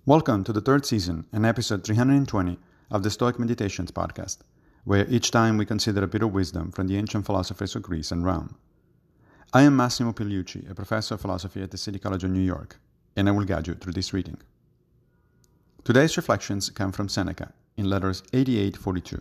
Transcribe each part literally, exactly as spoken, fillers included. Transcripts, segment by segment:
Welcome to the third season and episode three hundred twenty of the Stoic Meditations podcast, where each time we consider a bit of wisdom from the ancient philosophers of Greece and Rome. I am Massimo Pigliucci, a professor of philosophy at the City College of New York, and I will guide you through this reading. Today's reflections come from Seneca in letters eighty-eight forty-two.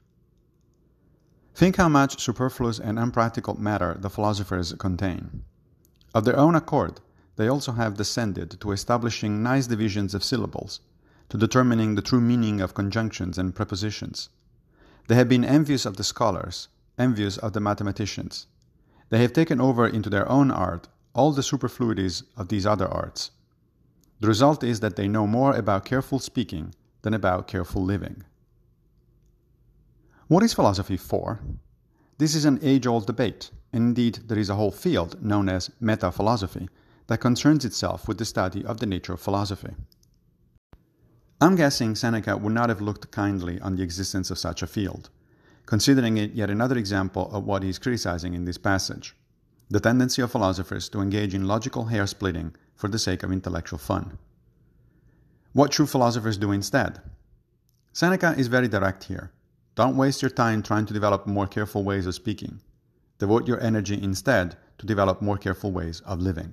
Think how much superfluous and unpractical matter the philosophers contain. Of their own accord, they also have descended to establishing nice divisions of syllables, to determining the true meaning of conjunctions and prepositions. They have been envious of the scholars, envious of the mathematicians. They have taken over into their own art all the superfluities of these other arts. The result is that they know more about careful speaking than about careful living. What is philosophy for? This is an age-old debate, and indeed there is a whole field known as metaphilosophy that concerns itself with the study of the nature of philosophy. I'm guessing Seneca would not have looked kindly on the existence of such a field, considering it yet another example of what he is criticizing in this passage, the tendency of philosophers to engage in logical hair-splitting for the sake of intellectual fun. What should philosophers do instead? Seneca is very direct here. Don't waste your time trying to develop more careful ways of speaking. Devote your energy instead to develop more careful ways of living.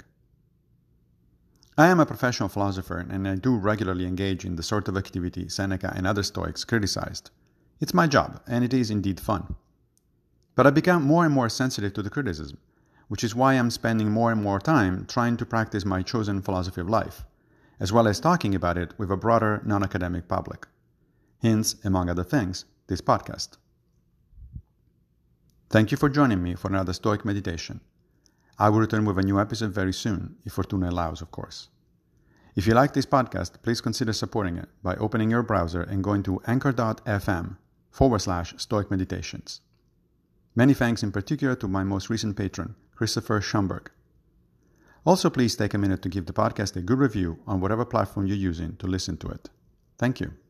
I am a professional philosopher and I do regularly engage in the sort of activity Seneca and other Stoics criticized. It's my job, and it is indeed fun. But I become more and more sensitive to the criticism, which is why I'm spending more and more time trying to practice my chosen philosophy of life, as well as talking about it with a broader non-academic public. Hence, among other things, this podcast. Thank you for joining me for another Stoic meditation. I will return with a new episode very soon, if Fortuna allows, of course. If you like this podcast, please consider supporting it by opening your browser and going to anchor.fm forward slash Stoic Meditations. Many thanks in particular to my most recent patron, Christopher Schomburg. Also, please take a minute to give the podcast a good review on whatever platform you're using to listen to it. Thank you.